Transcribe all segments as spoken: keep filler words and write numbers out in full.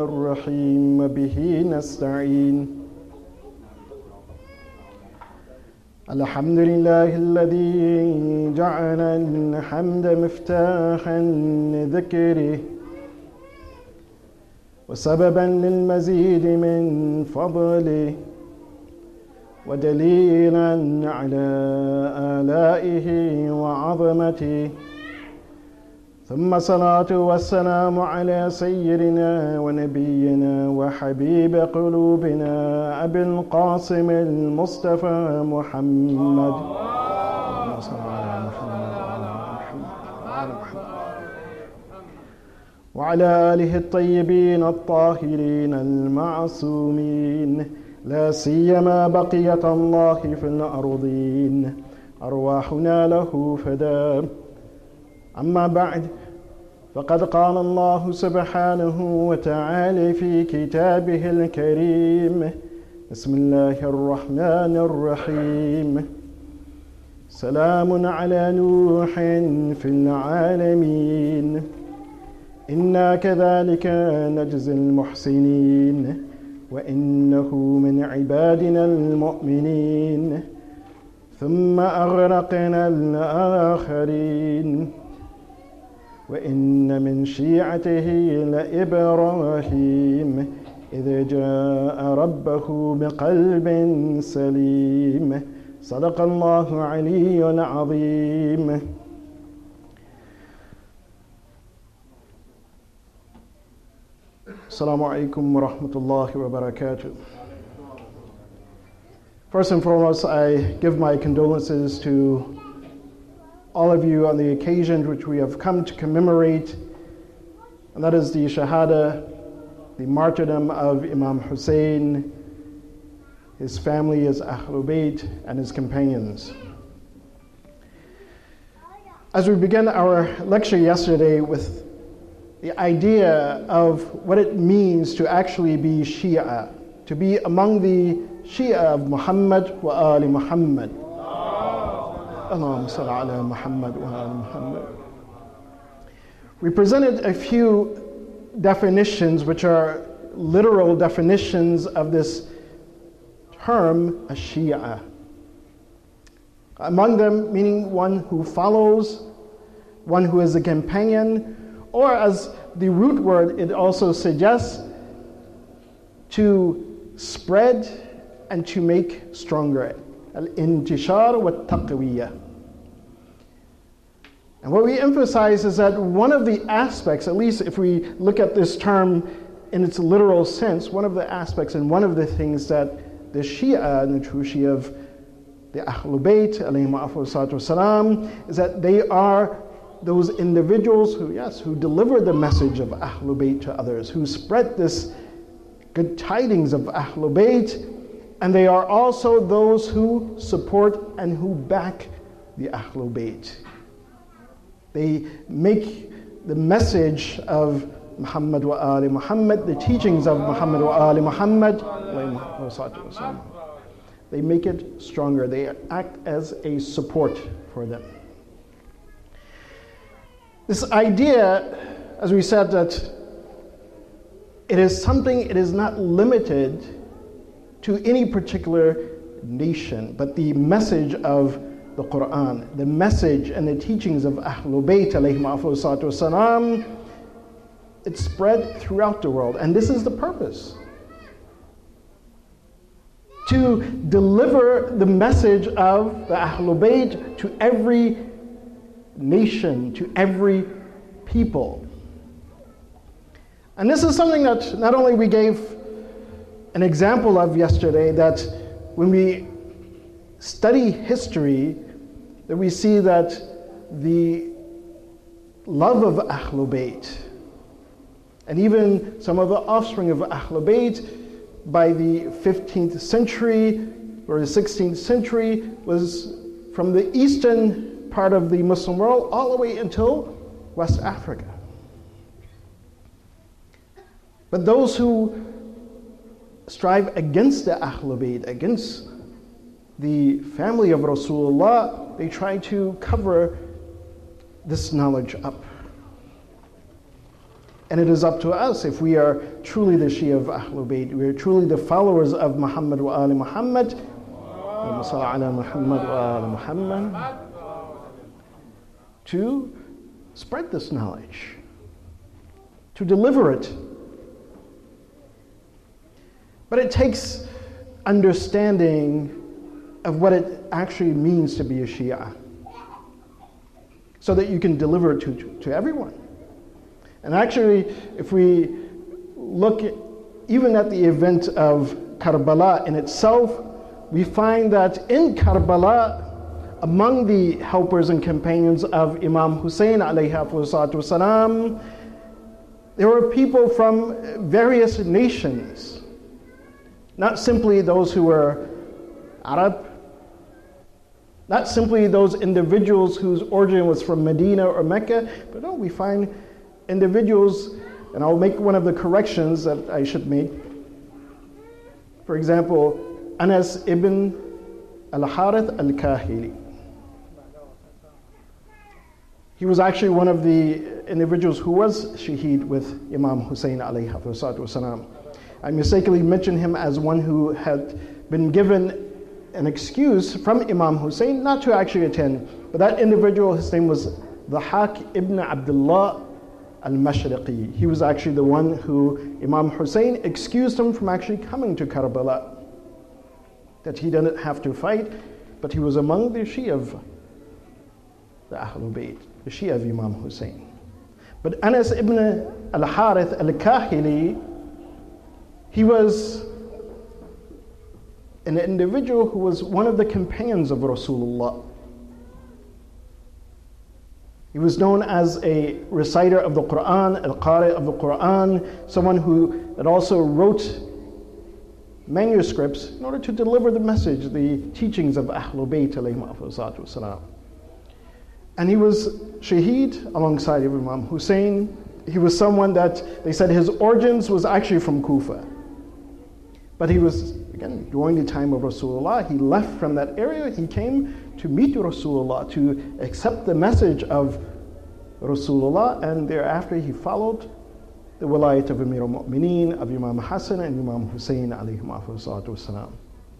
الرحيم به نستعين الحمد لله الذي جعل الحمد مفتاحا لذكره وسببا للمزيد من فضله ودليلا على آلائه وعظمته ثم صلاة والسلام على سيدنا ونبينا وحبيب قلوبنا أبي القاسم المصطفى محمد اللهم صل على محمد وعلى محمد وعلى آله الطيبين الطاهرين المعصومين لا سيما بقية الله في الأرضين أرواحنا له فداء. أما بعد، فقد قال الله سبحانه وتعالى في كتابه الكريم: بسم الله الرحمن الرحيم. سلام على نوح في العالمين إنا كذلك نجزي المحسنين وإنه من عبادنا المؤمنين ثم أغرقنا الآخرين وإن من شيعته لإبراهيم إذ جاء ربه بقلب سليم. صدق الله العلي العظيم. Assalamu alaikum wa rahmatullahi wa barakatuh. First and foremost, I give my condolences to all of you on the occasion which we have come to commemorate, and that is the Shahada, the martyrdom of Imam Hussein, his family, his Ahlul Bayt, and his companions. As we began our lecture yesterday with the idea of what it means to actually be Shia, to be among the Shia of Muhammad wa Ali Muhammad. Allahumma salli ala Muhammad wa ali Muhammad. We presented a few definitions which are literal definitions of this term, a Shia. Among them, meaning one who follows, one who is a companion, or as the root word it also suggests, to spread and to make stronger. Al-intishar wa taqwiyah. And what we emphasize is that one of the aspects, at least if we look at this term in its literal sense, one of the aspects and one of the things that the Shia and the true Shia of the Ahlul Bayt, alayhim afdalus wasalam, is that they are those individuals who, yes, who deliver the message of Ahlul Bayt to others, who spread this good tidings of Ahlul Bayt, and they are also those who support and who back the Ahlul Bayt. They make the message of Muhammad wa Ali Muhammad, the teachings of Muhammad wa Ali Muhammad, they make it stronger. They act as a support for them. This idea, as we said, that it is something, it is not limited to any particular nation, but the message of the Quran, the message and the teachings of Ahlul Bayt, alayhim afdalus wasalam, it's spread throughout the world. And this is the purpose: to deliver the message of the Ahlul Bayt to every nation, to every people. And this is something that not only we gave an example of yesterday, that when we study history, that we see that the love of Ahlul Bayt, and even some of the offspring of Ahlul Bayt by the fifteenth century or the sixteenth century, was from the eastern part of the Muslim world all the way until West Africa. But those who strive against the Ahlul Bayt, against the family of Rasulullah, they try to cover this knowledge up. And it is up to us if we are truly the Shia of Ahlul Bayt, we are truly the followers of Muhammad wa Ali Muhammad, Muhammad wa Ali Muhammad, to spread this knowledge, to deliver it. But it takes understanding of what it actually means to be a Shia, so that you can deliver it to, to, to everyone. And actually, if we look at, even at the event of Karbala in itself, we find that in Karbala, among the helpers and companions of Imam Hussein alayhi salatu wasalam, there were people from various nations, not simply those who were Arab, not simply those individuals whose origin was from Medina or Mecca, but no, we find individuals, and I'll make one of the corrections that I should make. For example, Anas ibn al-Harith al-Kahili. He was actually one of the individuals who was shaheed with Imam Hussein alayhi salatu wasalam. I mistakenly mentioned him as one who had been given an excuse from Imam Hussein not to actually attend. But that individual, his name was Dhahak ibn Abdullah al-Mashriqi. He was actually the one who Imam Hussein excused him from actually coming to Karbala. That he didn't have to fight, but he was among the Shia of the Ahlul Bayt, the Shia of Imam Hussein. But Anas ibn al-Harith al-Kahili, he was an individual who was one of the companions of Rasulullah. He was known as a reciter of the Quran, al-Qari of the Quran, someone who had also wrote manuscripts in order to deliver the message, the teachings of Ahlul Bayt alayhim salatu wasalam. And he was shaheed alongside of Imam Hussein. He was someone that they said his origins was actually from Kufa. But he was, again, during the time of Rasulullah, he left from that area. He came to meet Rasulullah, to accept the message of Rasulullah, and thereafter he followed the wilayat of Amir al-Mu'mineen, of Imam Hassan and Imam Hussein alayhim salatu wasalam.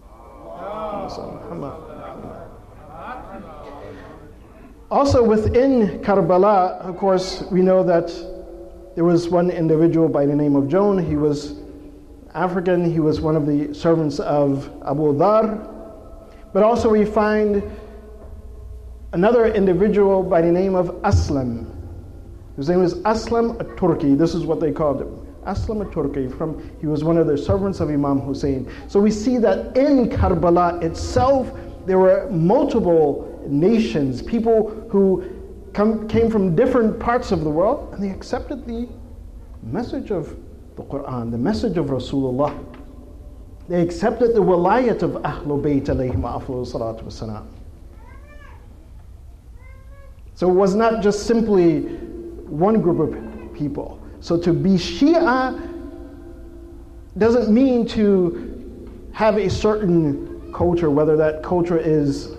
Also within Karbala, of course, we know that there was one individual by the name of Joan. He was African. He was one of the servants of Abu Dhar. But also we find another individual by the name of Aslam. His name is Aslam al-Turki. This is what they called him. Aslam al-Turki. From, he was one of the servants of Imam Hussein. So we see that in Karbala itself, there were multiple nations, people who come, came from different parts of the world, and they accepted the message of the Quran, the message of Rasulullah. They accepted the wilayat of Ahlul Bayt alayhim salatu wasalam. So it was not just simply one group of people. So to be Shia doesn't mean to have a certain culture, whether that culture is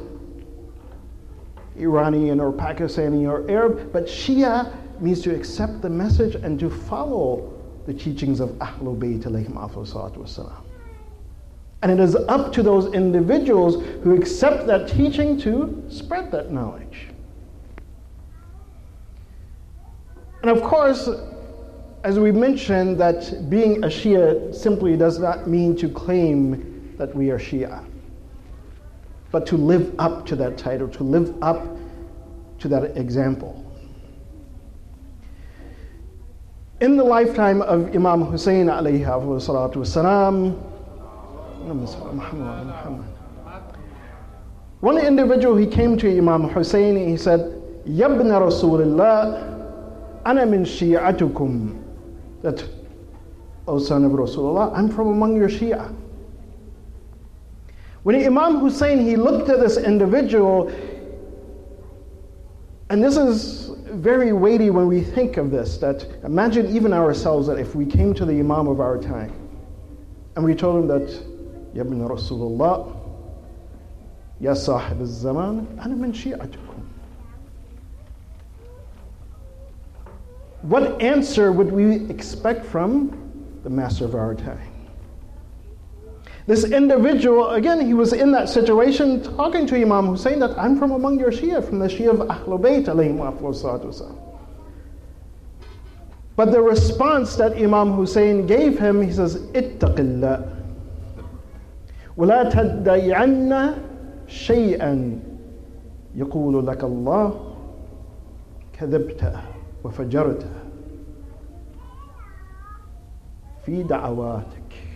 Iranian or Pakistani or Arab, but Shia means to accept the message and to follow the teachings of Ahlul Bayt alayhim salatu wasalam. And it is up to those individuals who accept that teaching to spread that knowledge. And of course, as we mentioned, that being a Shia simply does not mean to claim that we are Shia, but to live up to that title, to live up to that example. In the lifetime of Imam Hussein alayhi salatu wasalam, one individual, he came to Imam Hussein and he said, Yabna Rasulullah, ana min shi'atukum. That, O son of Rasulullah, I'm from among your Shia. When Imam Hussein, he looked at this individual, and this is very weighty when we think of this, that imagine even ourselves that if we came to the Imam of our time and we told him that, Ya ibn Rasulullah, Ya sahib al-zaman, ana min shi'atukum. what answer would we expect from the master of our time? This individual, again, he was in that situation talking to Imam Hussein that I'm from among your Shia, from the Shia of Ahlul Bayt alayhim salatu wasalam. But the response that Imam Hussein gave him, he says, ittaqillah ولا تدعين شيئا يقول لك الله كذبت وفجرت في دعواتك.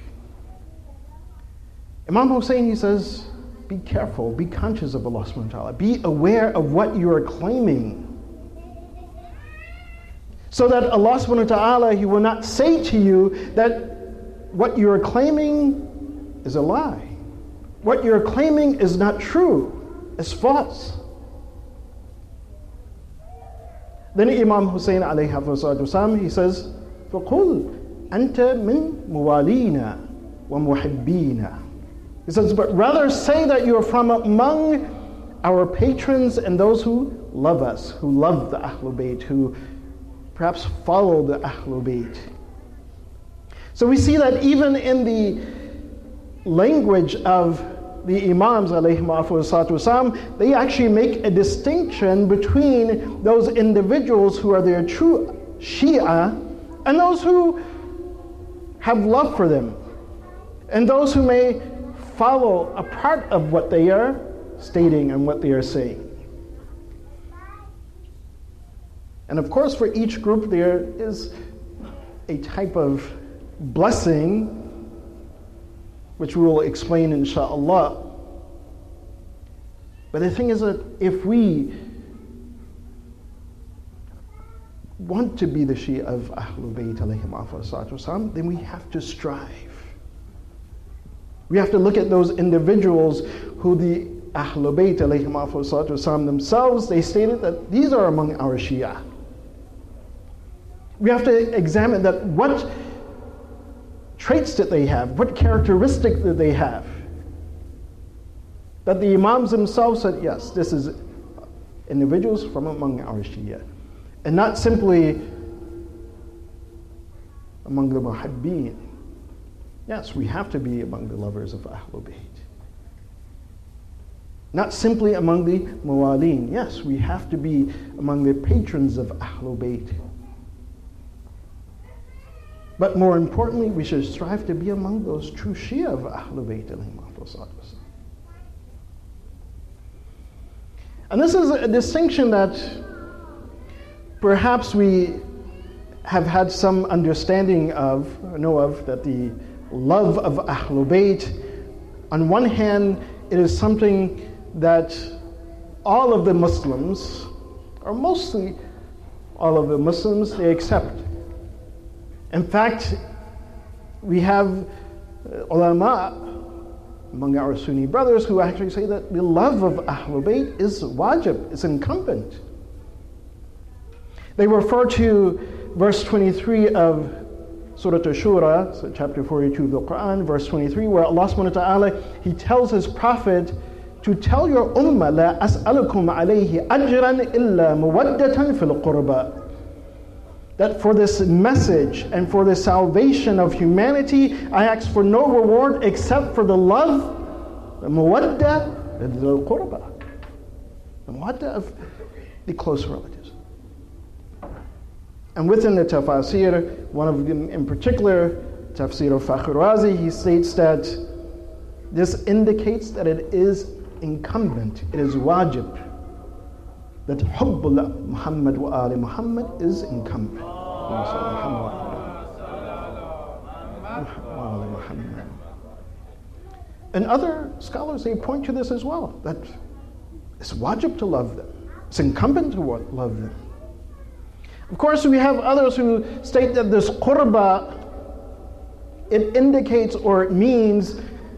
Imam Hussein, he says, be careful, be conscious of Allah subhanahu wa ta'ala, be aware of what you are claiming, so that Allah subhanahu wa ta'ala, he will not say to you that what you are claiming is a lie. What you're claiming is not true, it's false. Then Imam Hussein alayhi wasallam, he says, فَقُلْ أَنْتَ مِن مُوَالِينَا وَمُحِبِّينَا. He says, but rather say that you are from among our patrons and those who love us, who love the Ahlul Bayt, who perhaps follow the Ahlul Bayt. So we see that even in the language of the Imams, alayhim wasalam, they actually make a distinction between those individuals who are their true Shia and those who have love for them, and those who may follow a part of what they are stating and what they are saying. And of course, for each group there is a type of blessing, which we will explain inshaAllah. But the thing is that if we want to be the Shia of Ahlul Bayt alayhim wasalam, then we have to strive. We have to look at those individuals who the Ahlul Bayt alayhim wasalam themselves, they stated that these are among our Shia. We have to examine that what traits did they have, what characteristics did they have, that the Imams themselves said, yes, this is individuals from among our Shia, and not simply among the Muhibbeen. Yes, we have to be among the lovers of Ahlul Bayt. Not simply among the Muwaleen. Yes, we have to be among the patrons of Ahlul Bayt. But more importantly, we should strive to be among those true Shia of Ahlul Bayt. And this is a distinction that perhaps we have had some understanding of, or know of, that the love of Ahlul Bayt, on one hand, it is something that all of the Muslims, or mostly all of the Muslims, they accept. In fact, we have ulama among our Sunni brothers who actually say that the love of Ahlul Bayt is wajib, is incumbent. They refer to verse twenty-three of Surah Ash-Shura, so chapter forty-two of the Quran, verse twenty-three, where Allah subhanahu wa ta'ala, He tells His Prophet to tell your ummah, la as'alukum alayhi ajran illa muwaddatan fil qurba. That for this message and for the salvation of humanity, I ask for no reward except for the love, the muwadda, the qurba, the muwadda of the close relatives. And within the tafsir, one of them in particular, Tafsir of Fakhr Razi, he states that this indicates that it is incumbent, it is wajib, that Hubbullah Muhammad wa Ali Muhammad is incumbent. And other scholars, they point to this as well, that it's wajib to love them. It's incumbent to love them. Of course, we have others who state that this qurba, it indicates or it means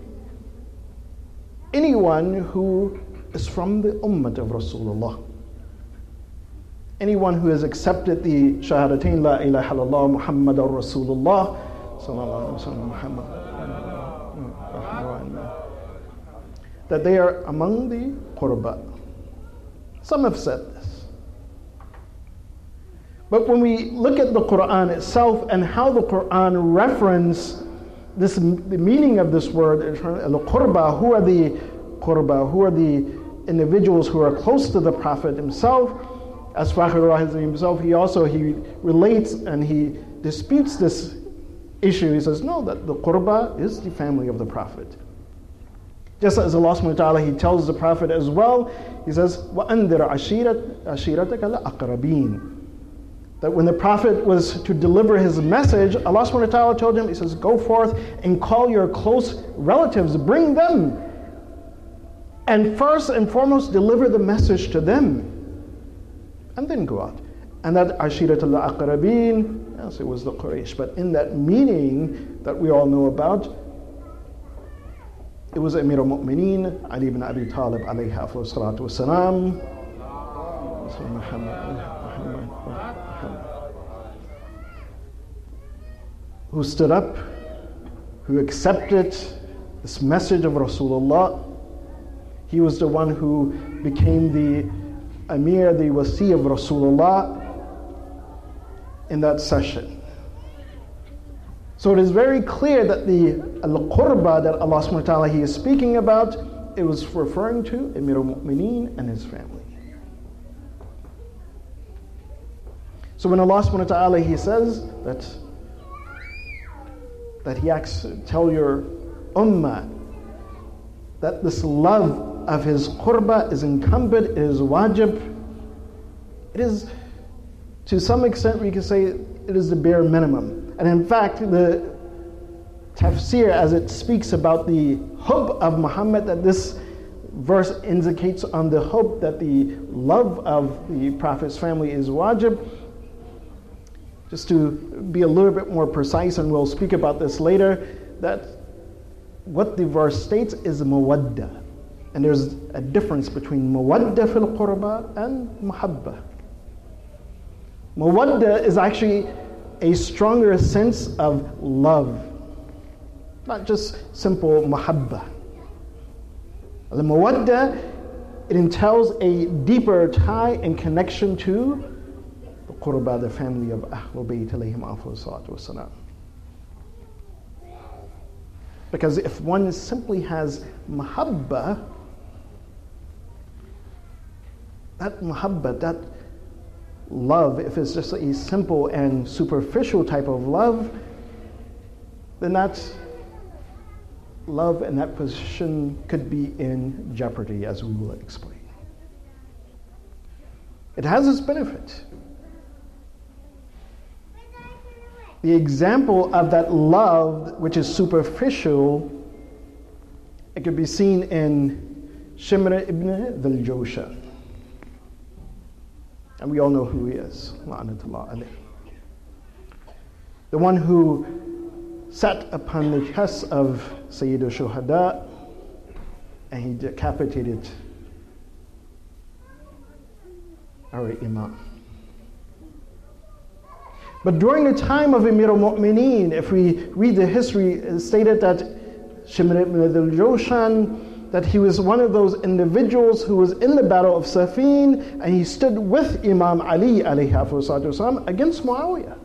anyone who is from the ummah of Rasulullah. Anyone who has accepted the Shahadatain, La ilaha illallah Muhammadur Rasulullah, sallallahu alaihi wasallam, that they are among the qurba. Some have said this. But when we look at the Quran itself and how the Quran reference this, the meaning of this word, al-qurba, who are the qurba, who are the individuals who are close to the Prophet himself, as Fakhr Razi himself, he also he relates and he disputes this issue. He says, no, that the qurba is the family of the Prophet. Just as Allah subhanahu wa ta'ala, he tells the Prophet as well, he says, وَأَنذِرْ عَشِيرَتَكَ الْأَقْرَبِينَ. That when the Prophet was to deliver his message, Allah subhanahu wa ta'ala told him, he says, go forth and call your close relatives, bring them. And first and foremost, deliver the message to them. And then go out. And that Ashirat al-Aqrabin, yes, it was the Quraysh. But in that meaning that we all know about, it was Amir al-Mu'mineen, Ali ibn Abi Talib, alayhi afdal salatu wassalam. Who stood up, who accepted this message of Rasulullah. He was the one who became the Amir, the Wasi of Rasulullah in that session. So it is very clear that the al-qurba that Allah subhanahu wa ta'ala he is speaking about, it was referring to Amir al-Mu'mineen and his family. So when Allah subhanahu wa ta'ala he says that that he asks, tell your ummah that this love of his qurba is incumbent, it is wajib. It is, to some extent we can say, it is the bare minimum. And in fact, the tafsir, as it speaks about the hub of Muhammad, that this verse indicates on the hub that the love of the Prophet's family is wajib. Just to be a little bit more precise, and we'll speak about this later, that what the verse states is mawadda. And there's a difference between mawadda fil qurba and muhabba. Mawadda is actually a stronger sense of love, not just simple muhabba. The mawadda, it entails a deeper tie and connection to the qurba, the family of Ahlul Bayt alayhim afdal salatu wassalam. Because if one simply has mahabba, that mahabba, that love, if it's just a simple and superficial type of love, then that love and that position could be in jeopardy, as we will explain. It has its benefit. The example of that love, which is superficial, it could be seen in Shimr ibn Dhul-Jawshan. And we all know who he is. The one who sat upon the chest of Sayyid al-Shuhada and he decapitated our Imam. But during the time of Amir al-Mu'mineen, if we read the history, it stated that Shimr ibn Dhul-Jawshan, that he was one of those individuals who was in the battle of Safin, and he stood with Imam Ali alayhi wasallam against Muawiyah.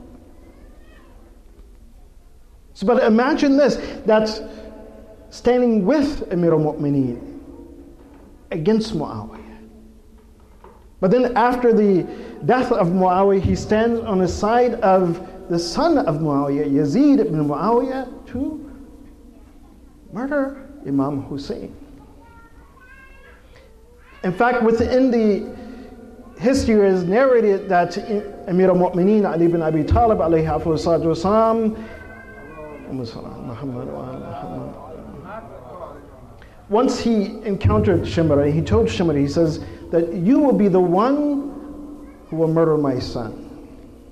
So, but imagine this, that standing with Amir al-Mu'mineen against Muawiyah. But then after the death of Muawiyah, he stands on the side of the son of Muawiyah, Yazid ibn Muawiyah, to murder Imam Hussein. In fact, within the history is narrated that Amir al-Mu'mineen Ali ibn Abi Talib alayhi wasallam, once he encountered Shimr, he told Shimr, he says that you will be the one who will murder my son.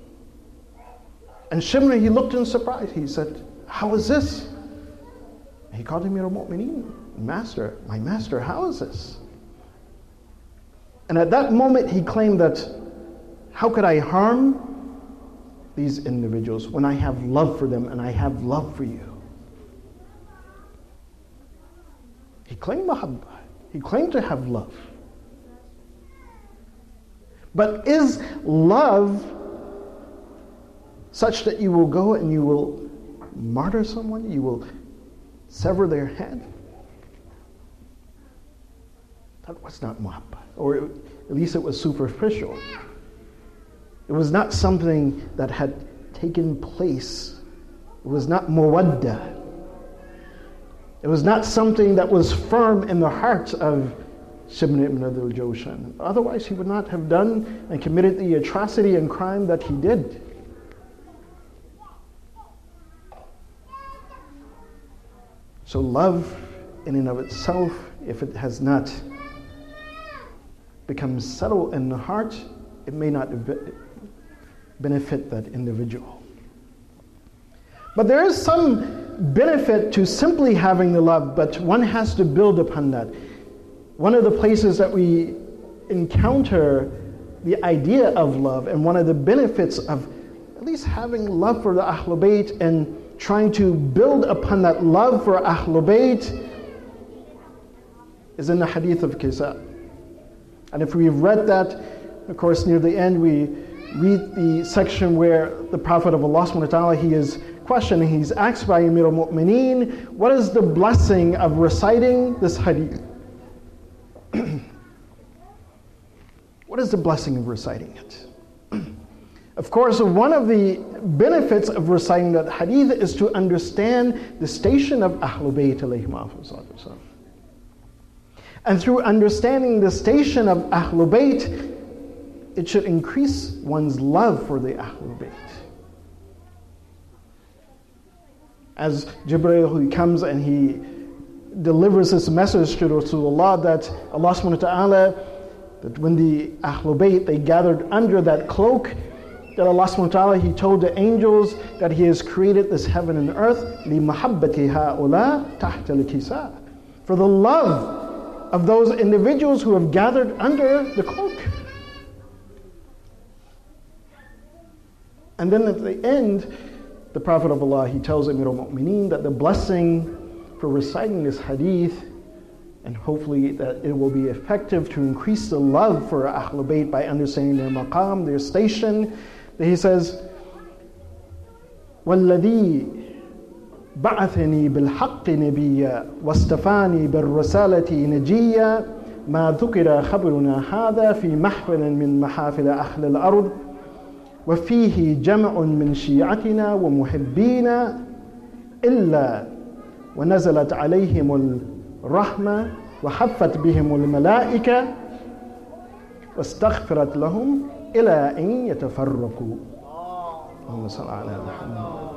And Shimr, he looked in surprise. He said, how is this? He called him Amir al-Mu'mineen, master, my master, how is this? And at that moment he claimed that, how could I harm these individuals when I have love for them and I have love for you? He claimed mahabba. He claimed to have love. But is love such that you will go and you will martyr someone, you will sever their head. That was not muhabba, or it, at least it was superficial. It was not something that had taken place. It was not mawadda. It was not something that was firm in the heart of Shibn ibn al-Jawshan. Otherwise, he would not have done and committed the atrocity and crime that he did. So love in and of itself, if it has not become settled in the heart, it may not benefit that individual. But there is some benefit to simply having the love, but one has to build upon that. One of the places that we encounter the idea of love, and one of the benefits of at least having love for the Ahlul Bayt and trying to build upon that love for Ahlul Bayt, is in the hadith of Kisa. And if we've read that, of course, near the end, we read the section where the Prophet of Allah subhanahu wa ta'ala, he is questioning, he's asked by Amir al-Mu'mineen, what is the blessing of reciting this hadith? What is the blessing of reciting it? Of course, one of the benefits of reciting that hadith is to understand the station of Ahlul Bayt alayhim afdal. And through understanding the station of Ahlul Bayt, it should increase one's love for the Ahlul Bayt. As Jibreel, who comes and he delivers this message to Rasulullah that Allah subhanahu wa ta'ala, that when the Ahlul Bayt, they gathered under that cloak, that Allah subhanahu wa ta'ala, he told the angels that he has created this heaven and earth لِمَحَبَّةِ هَؤُلَاء تَحْتَ الْكِسَاءِ, for the love of those individuals who have gathered under the cloak. And then at the end, the Prophet of Allah, he tells Amir al-Mu'mineen that the blessing for reciting this hadith, and hopefully that it will be effective to increase the love for Ahlul Bayt by understanding their maqam, their station, that he says, وَالَّذِي بعثني بالحق نبيا واستفاني بالرسالة نجيا ما ذكر خبرنا هذا في محفل من محافل أهل الأرض وفيه جمع من شيعتنا ومحبينا إلا ونزلت عليهم الرحمة وحفت بهم الملائكة واستغفرت لهم إلى أن يتفرقوا. اللهم صل على محمد.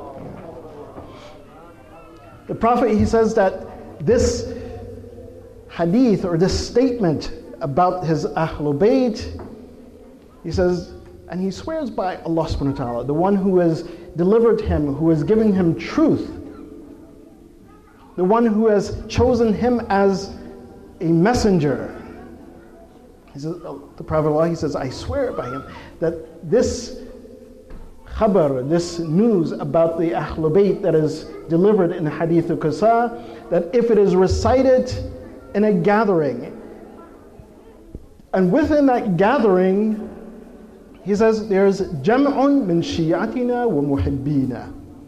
The Prophet, he says that this hadith or this statement about his Ahlul Bayt, he says, and he swears by Allah subhanahu wa ta'ala, the one who has delivered him, who has given him truth, the one who has chosen him as a messenger. He says, the Prophet of Allah, he says, I swear by him that this khabar, this news about the Ahlul Bayt that is delivered in Hadith al-Qasa, that if it is recited in a gathering, and within that gathering, he says there's jam'un min shi'atina wa muhibbina.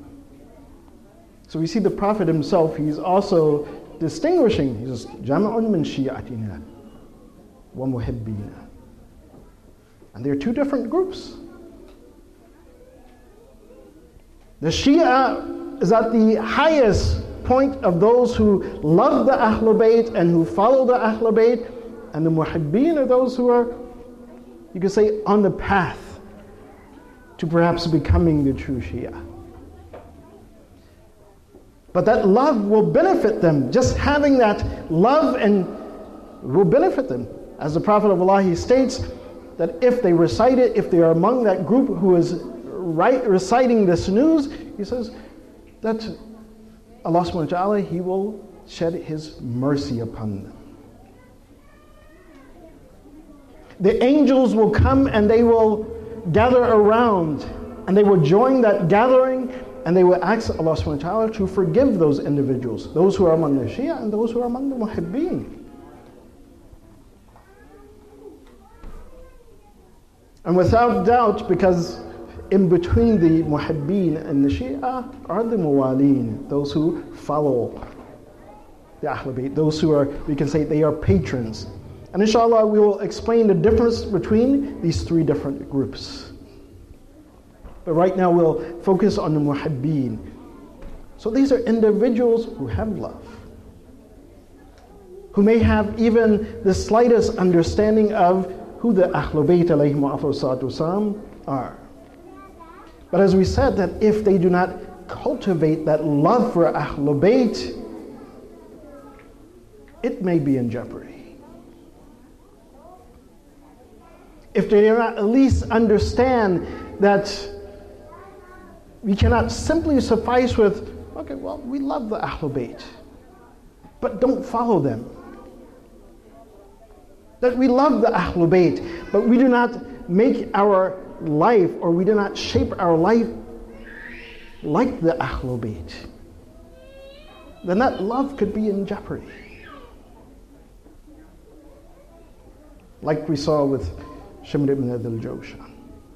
So we see the Prophet himself, he's also distinguishing, he says jam'un min shi'atina wa muhibbina. And they're two different groups. The Shia is at the highest point of those who love the Ahlul Bayt and who follow the Ahlul Bayt, and the Muhibbeen are those who are, you could say, on the path to perhaps becoming the true Shia. But that love will benefit them. Just having that love and will benefit them. As the Prophet of Allah, he states that if they recite it, if they are among that group who is right, reciting this news, he says that Allah subhanahu wa ta'ala, he will shed his mercy upon them. The angels will come and they will gather around and they will join that gathering and they will ask Allah subhanahu wa ta'ala to forgive those individuals, those who are among the Shia and those who are among the Muhibbeen. And without doubt, because in between the muhibbeen and the Shia are the muwaleen, those who follow the Ahlul Bayt, those who are, we can say they are patrons. And inshallah we will explain the difference between these three different groups. But right now we'll focus on the muhibbeen. So these are individuals who have love, who may have even the slightest understanding of who the Ahlul Bayt alayhim wasallam are. But as we said, that if they do not cultivate that love for Ahlul Bayt, it may be in jeopardy. If they do not at least understand that we cannot simply suffice with, okay, well, we love the Ahlul Bayt, but don't follow them. That we love the Ahlul Bayt, but we do not make our life, or we do not shape our life like the Ahlul Bayt, then that love could be in jeopardy. Like we saw with Shimr ibn al-Jawshan.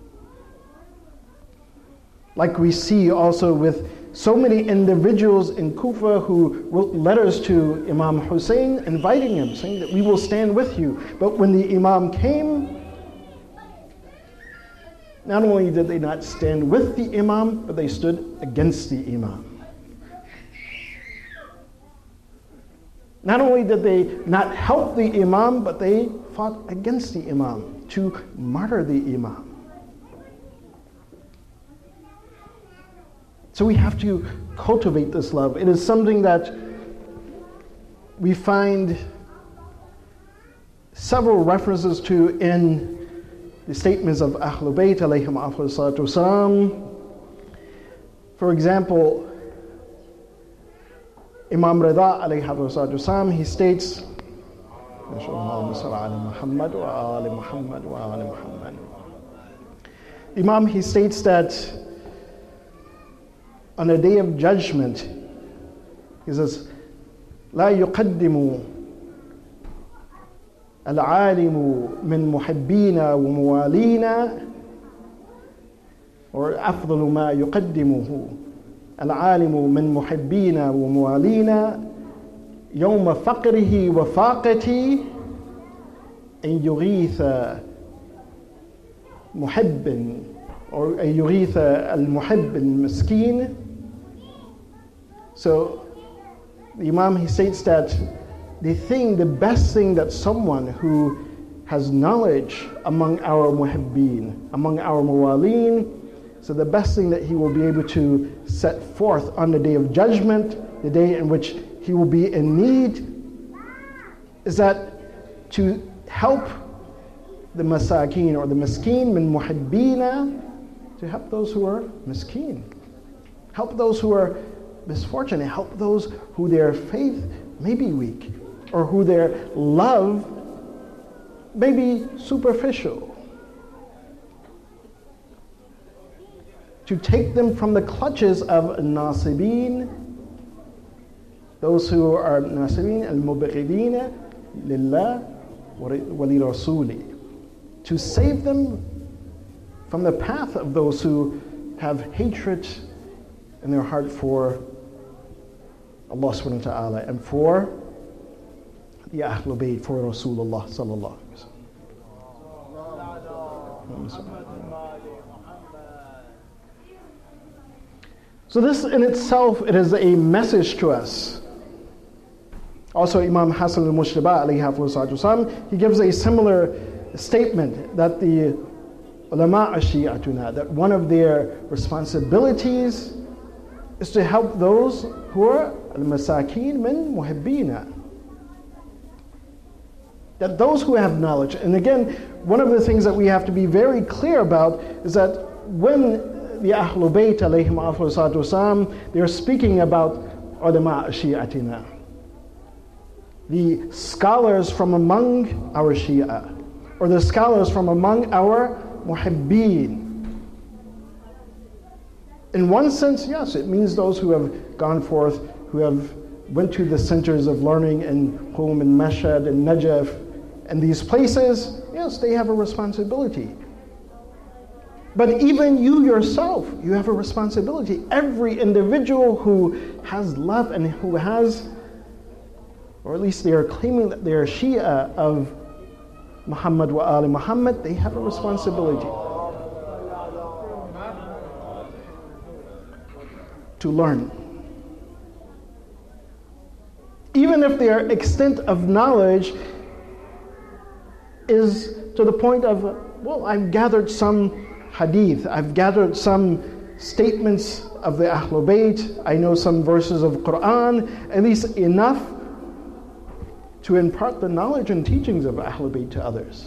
Like we see also with so many individuals in Kufa who wrote letters to Imam Hussein inviting him, saying that we will stand with you. But when the Imam came, not only did they not stand with the Imam, but they stood against the Imam. Not only did they not help the Imam, but they fought against the Imam to martyr the Imam. So we have to cultivate this love. It is something that we find several references to in the statements of Ahlul Bayt alayhim afdalus salatu wassalam. For example, Imam Rida alayhi salatu wassalam, he states, Imam, he states that on the day of judgment, he says, لا يقدم العالم من محبينا وموالينا, or أفضل ما يقدمه العالم من محبينا وموالينا يوم فقره وفاقتي أن يغيث محب or أن يغيث المحب المسكين. So the Imam, he states that the thing, the best thing that someone who has knowledge among our muhibbeen, among our muwaleen, so the best thing that he will be able to set forth on the day of judgment, the day in which he will be in need, is that to help the masakeen or the miskeen min muhibbina, to help those who are miskeen, help those who are misfortunate, help those who their faith may be weak, or who their love may be superficial. To take them from the clutches of nasibin, those who are nasibin al-mubghidina lillah wa li rasuli, to save them from the path of those who have hatred in their heart for Allah subhanahu wa ta'ala and for the Ahlul Bayt, for Rasulullah sallallahu alaihi wasallam. So this in itself, it is a message to us. Also Imam Hassan al-Mushtaba alayhi wasallam, he gives a similar statement that the ulama ashiyatuna, that one of their responsibilities is to help those who are al-masakeen min muhibbina. That those who have knowledge, and again, one of the things that we have to be very clear about is that when the Ahlul Bayt alayhim afdalus salatu wassalam, they're speaking about ulama shi'atina, the scholars from among our Shia, or the scholars from among our muhibbeen. In one sense, yes, it means those who have gone forth, who have went to the centers of learning in Qum and Mashhad and Najaf and these places. Yes, they have a responsibility. But even you yourself, you have a responsibility. Every individual who has love and who has, or at least they are claiming that they are Shia of Muhammad wa Ali Muhammad, they have a responsibility to learn. Even if their extent of knowledge is to the point of, well, I've gathered some hadith, I've gathered some statements of the Ahlul Bayt, I know some verses of Quran, at least enough to impart the knowledge and teachings of Ahlul Bayt to others.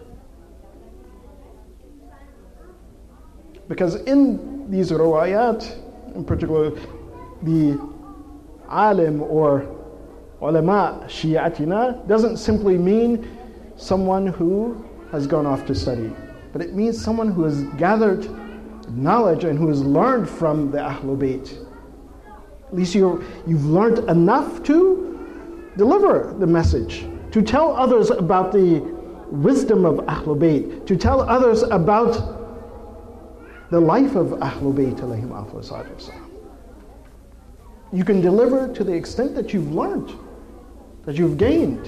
Because in these riwayat, in particular, the alim or ulama shi'atina doesn't simply mean someone who has gone off to study, but it means someone who has gathered knowledge and who has learned from the Ahlul Bayt. At least you're, you've learned enough to deliver the message, to tell others about the wisdom of Ahlul Bayt, to tell others about the life of Ahlul Bayt alayhim afdal salatu wassalam. You can deliver to the extent that you've learned, that you've gained.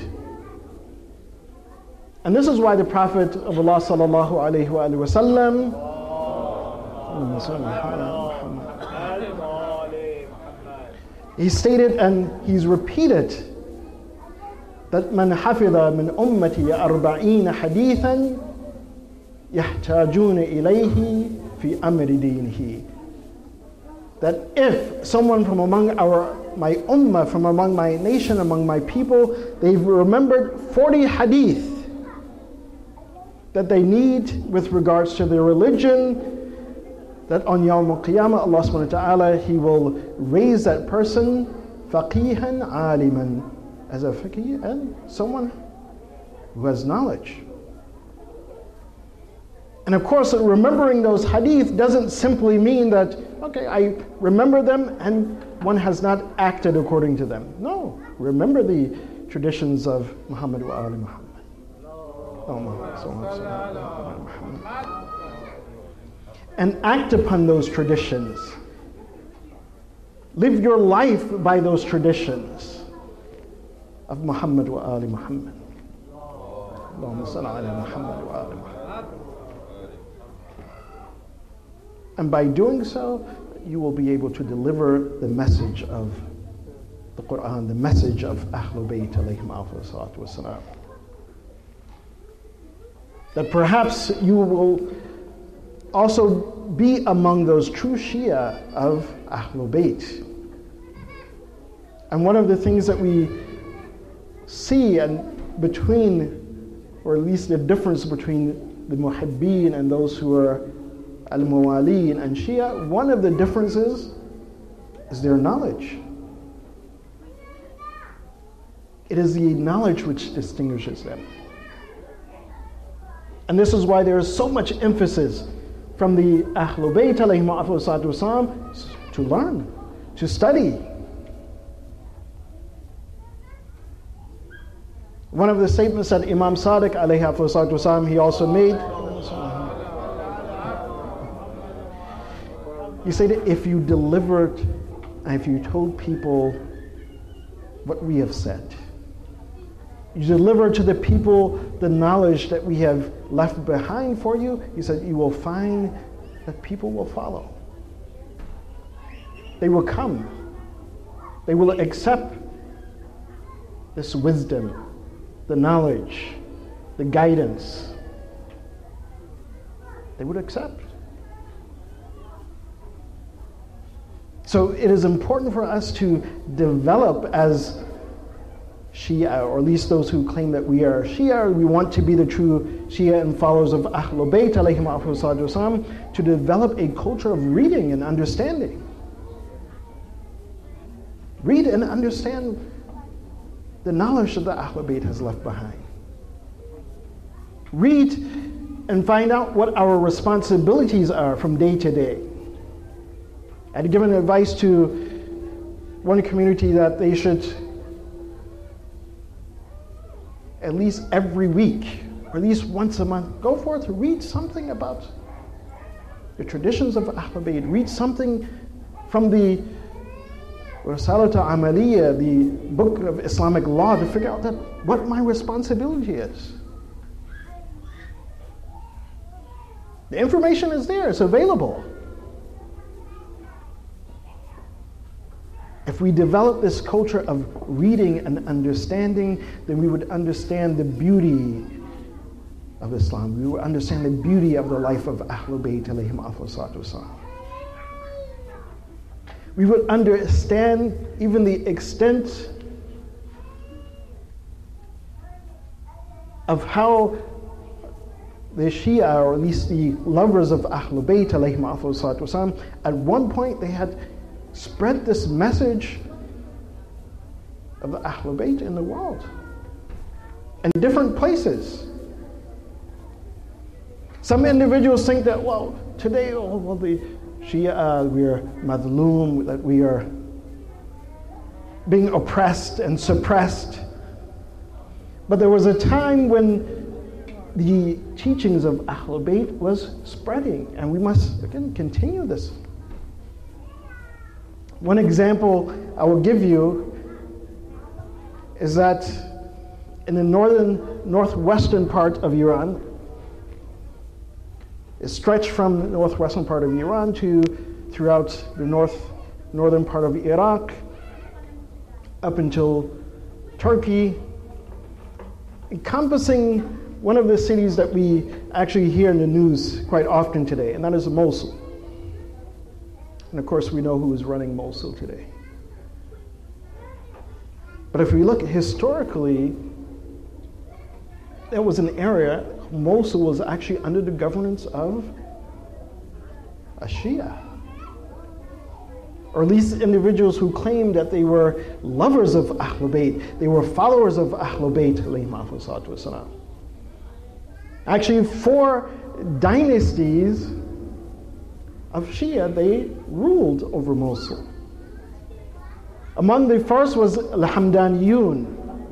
And this is why the Prophet of Allah sallallahu alayhi wa sallam, he stated and he's repeated that man hafidha min ummati arba'ina hadithan yahtajuna ilayhi fi amri dinihi. That if someone from among our my ummah, from among my nation, among my people, they've remembered forty hadith that they need with regards to their religion, that on Yawm al-Qiyamah, Allah subhanahu wa ta'ala, He will raise that person faqihan aliman, as a faqih and someone who has knowledge. And of course, remembering those hadith doesn't simply mean that, okay, I remember them and one has not acted according to them. No, remember the traditions of Muhammad wa Ali Muhammad. And act upon those traditions. Live your life by those traditions of Muhammad wa Ali Muhammad. Allahumma salli ala Muhammad wa Ali Muhammad. And by doing so, you will be able to deliver the message of the Quran, the message of Ahlul Bayt alayhim afdal salatu wassalam. That perhaps you will also be among those true Shia of Ahlul Bayt. And one of the things that we see and between, or at least the difference between the Muhibbeen and those who are Al-Mawaliin and Shia, one of the differences is their knowledge. It is the knowledge which distinguishes them. And this is why there is so much emphasis from the Ahlul Bayt alayhim afdal salatu wassalam to learn, to study. One of the statements that Imam Sadiq alayhi afdal salatu wassalam, he also made, he said, if you delivered and if you told people what we have said, you deliver to the people the knowledge that we have left behind for you, he said, you will find that people will follow. They will come. They will accept this wisdom, the knowledge, the guidance. They would accept. So it is important for us to develop as Shia, or at least those who claim that we are Shia, we want to be the true Shia and followers of Ahlul Bayt alayhim afdal salatu wassalam, to develop a culture of reading and understanding. Read and understand the knowledge that the Ahlul Bayt has left behind. Read and find out what our responsibilities are from day to day. I had given advice to one community that they should at least every week, or at least once a month, go forth, read something about the traditions of Ahlul Bayt. Read something from the Risalata Amaliyya, the book of Islamic law, to figure out that what my responsibility is. The information is there, it's available. If we develop this culture of reading and understanding, then we would understand the beauty of Islam. We would understand the beauty of the life of Ahlul Bayt alayhim afdalus salatu wassalam. We would understand even the extent of how the Shia, or at least the lovers of Ahlul Bayt alayhim afdalus salatu wassalam, at one point they had spread this message of the Ahlul Bayt in the world, in different places. Some individuals think that, well, today, oh, well, the Shia, uh, we are madloom, that we are being oppressed and suppressed. But there was a time when the teachings of Ahlul Bayt was spreading, and we must, again, continue this. One example I will give you is that in the northern, northwestern part of Iran, it stretched from the northwestern part of Iran to throughout the north, northern part of Iraq, up until Turkey, encompassing one of the cities that we actually hear in the news quite often today, and that is Mosul. And of course, we know who is running Mosul today. But if we look historically, there was an area, Mosul was actually under the governance of a Shia. Or at least individuals who claimed that they were lovers of Ahlul Bayt, they were followers of Ahlul Bayt alayhim afdalus salatu wassalam. Actually, four dynasties of Shia, they ruled over Mosul. Among the first was Al-Hamdaniyun,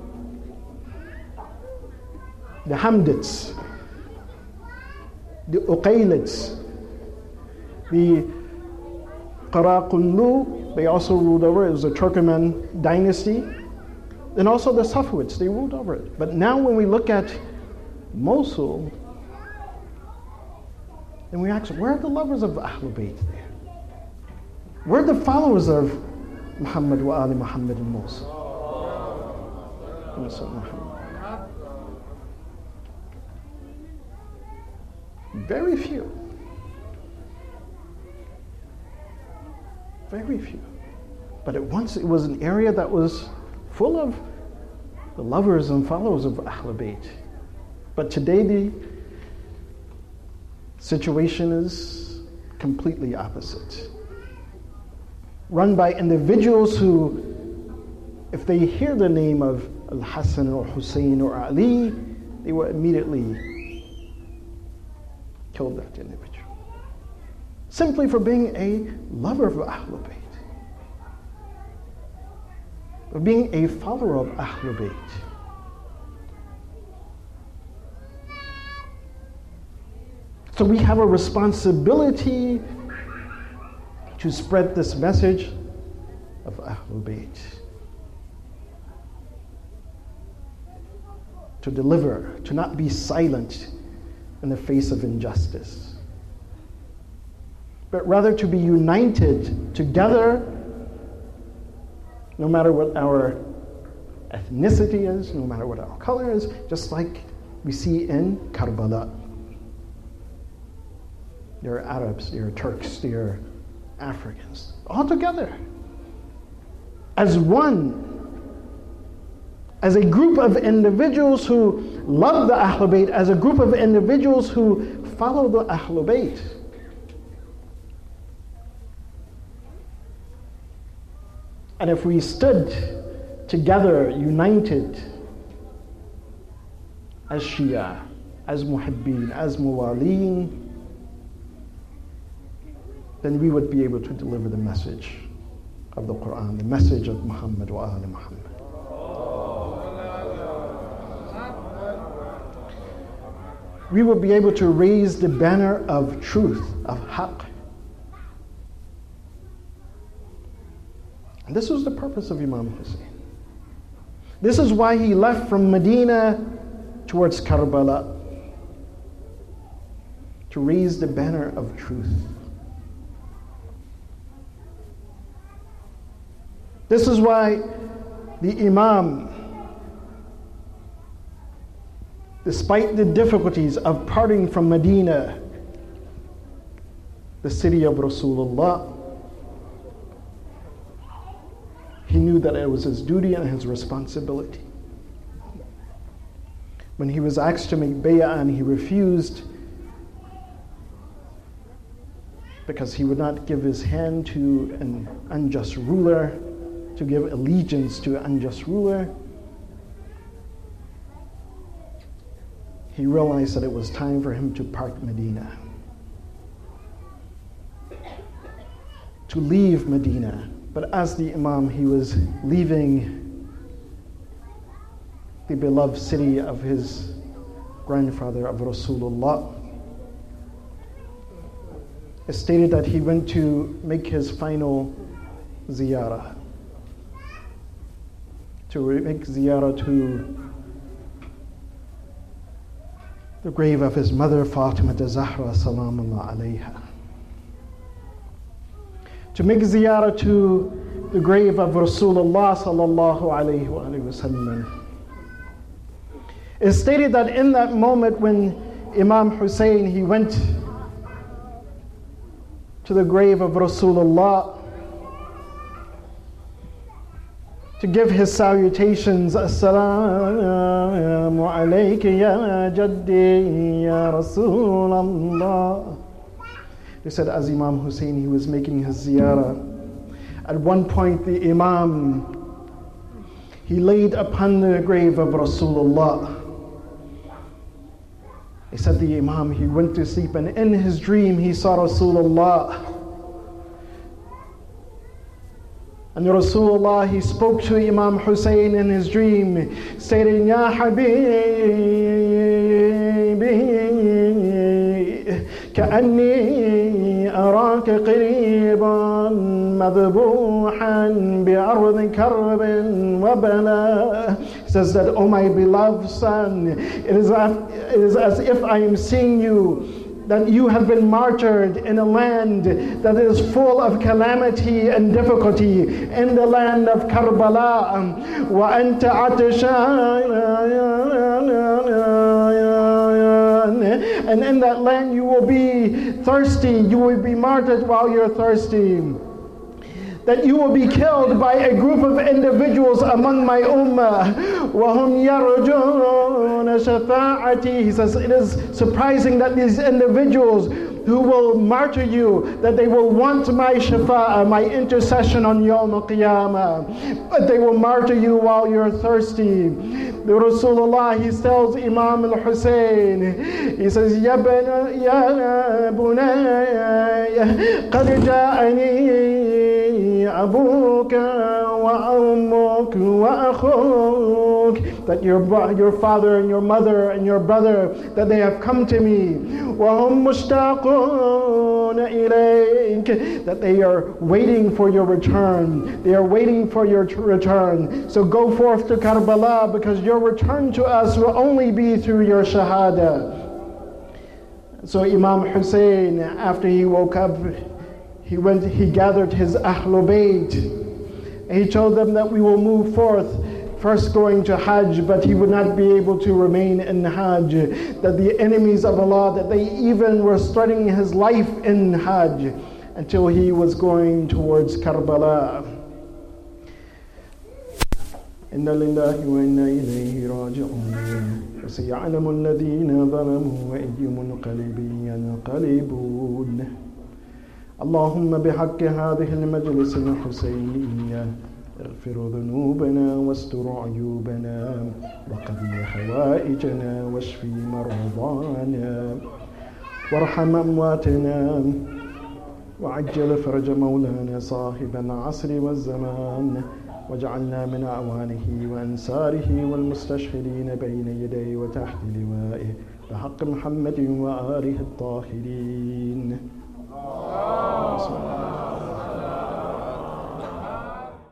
the Hamdids, the Uqaylids, the Qaraqunlu, they also ruled over it. It was a Turkoman dynasty. And also the Safavids, they ruled over it. But now when we look at Mosul, and we ask, where are the lovers of Ahlul Bayt there? Where are the followers of Muhammad wa Ali Muhammad in Mosul? Very few. Very few. But at once it was an area that was full of the lovers and followers of Ahlul Bayt. But today the situation is completely opposite. Run by individuals who, if they hear the name of Al-Hassan or Hussein or Ali, they will immediately kill that individual. Simply for being a lover of Ahlul Bayt. Of being a follower of Ahlul Bayt. So we have a responsibility to spread this message of Ahlul Bayt. To deliver, to not be silent in the face of injustice, but rather to be united together, no matter what our ethnicity is, no matter what our color is, just like we see in Karbala. There are Arabs, there are Turks, there are Africans, all together, as one, as a group of individuals who love the Ahlul Bayt, as a group of individuals who follow the Ahlul Bayt. And if we stood together, united, as Shia, as Muhibbeen, as Muwaleen, then we would be able to deliver the message of the Quran, the message of Muhammad wa Ali Muhammad. we will be able to raise the banner of truth, of haqq. And this was the purpose of Imam Hussein. This is why he left from Medina towards Karbala, to raise the banner of truth. This is why the Imam, despite the difficulties of parting from Medina, the city of Rasulullah, he knew that it was his duty and his responsibility. When he was asked to make bay'ah and he refused because he would not give his hand to an unjust ruler, to give allegiance to an unjust ruler, he realized that it was time for him to part Medina, to leave Medina. But as the Imam, he was leaving the beloved city of his grandfather, of Rasulullah. It's stated that he went to make his final ziyarah, to make ziyarah to the grave of his mother, Fatima Zahra, salamullah alayha. To make ziyarah to the grave of Rasulullah sallallahu alayhi wa sallam. It's stated that in that moment when Imam Hussein, he went to the grave of Rasulullah to give his salutations. Assalamu alayka ya jaddi ya Rasulallah. They said as Imam Hussein, he was making his ziyarah, at one point the Imam, he laid upon the grave of Rasulullah. They said the Imam, he went to sleep and in his dream he saw Rasulullah. And Rasulullah, he spoke to Imam Hussein in his dream, stating, Ya Habibi, كأني أراك قريبا مذبوحا بأرض كرب وبلاء. He says that, oh my beloved son, it is, it is as if I am seeing you, that you have been martyred in a land that is full of calamity and difficulty, in the land of Karbala. وَأَنْتَ عَطْشَانٌ. And in that land you will be thirsty, you will be martyred while you're thirsty. That you will be killed by a group of individuals among my ummah. وَهُمْ يَرْجُونَ شَفَاعَتِي. He says, it is surprising that these individuals who will martyr you, that they will want my shafa'ah, my intercession on Yawm al-Qiyamah, but they will martyr you while you're thirsty. The Rasulullah, he tells Imam al-Hussein, he says, Ya bunayya, qad ja'ani abuka wa ummuk wa akhuk. That your, your father and your mother and your brother, that they have come to me. وَهُمْ مُشْتَاقُونَ إِلَيْكَ. That they are waiting for your return. They are waiting for your return. So go forth to Karbala, because your return to us will only be through your shahada. So Imam Hussein, after he woke up, he went, he gathered his Ahlul Bayt. And he told them that we will move forth, first going to Hajj, but he would not be able to remain in Hajj. That the enemies of Allah, that they even were starting his life in Hajj, until he was going towards Karbala. Inna lillahi wa inna ilayhi raji'un. وَسَيَعْلَمُ الَّذِينَ ظَلَمُوا وَأَيُّ مُنْقَلِبٍ يَنْقَلِبُونَ. اللهم بحق هذه المجلس الحسينية اغفر ذنوبنا واستر عيوبنا وقضي حوائجنا واشف مرضانا وارحم أمواتنا وعجل فرج مولانا صاحب العصر والزمان واجعلنا من أعوانه وأنصاره والمستشهدين بين يديه وتحت لوائه بحق محمد وآله الطاهرين.